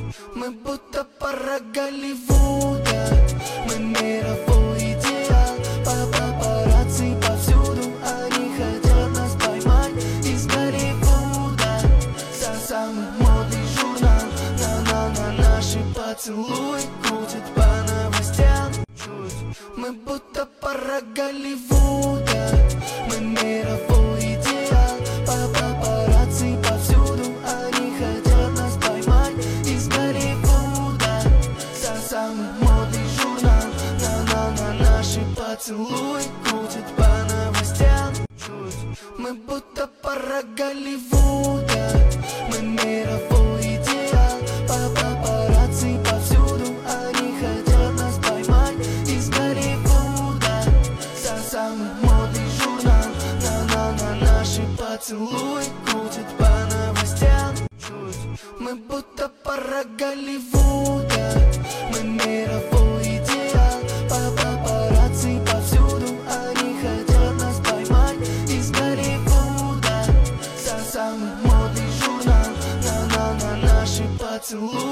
Мы будто пара Голливуда, мы мировой идеал. Папарацци повсюду, они хотят нас поймать из Голливуда. Самый модный журнал, на наши поцелуи крутят по новостям. Мы будто пара Голливуда, мы мировой идеал. Папарацци повсюду, они хотят нас поймать из Голливуда. Самый модный журнал, на наши поцелуи крутят по новостям. Мы будто пара Голливуда, мы мировой идеал. Папарацци повсюду, они хотят нас поймать из Голливуда. Самый модный журнал, на наши поцелуи крутят по новостям. Мы будто пара Голливуда, мы мировой идеал. Папарацци повсюду, они хотят нас поймать из Голливуда. Самый модный журнал, на наши поцелуи